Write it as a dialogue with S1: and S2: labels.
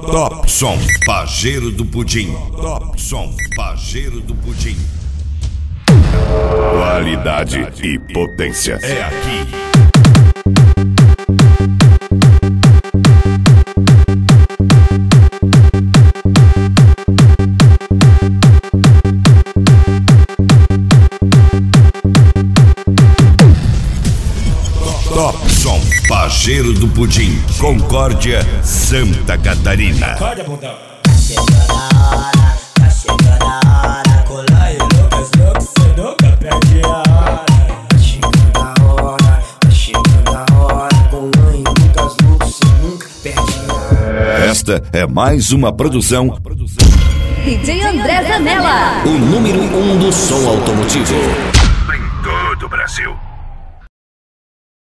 S1: Top Som, Pajeiro do Pudim. Top Som, Pajeiro do Pudim.
S2: Qualidade e potência.
S1: É aqui. Top Som, Pajeiro do Pudim, Concórdia, Santa Catarina.
S3: Acorda, bundão. Tá chegando a hora, colar e Lucas, cê nunca perde a hora. Tá chegando a hora, colar e Lucas, cê nunca perde a hora.
S1: Esta é mais uma produção
S4: DJ André Zanella,
S5: o número 1 do som automotivo
S2: Em todo o Brasil.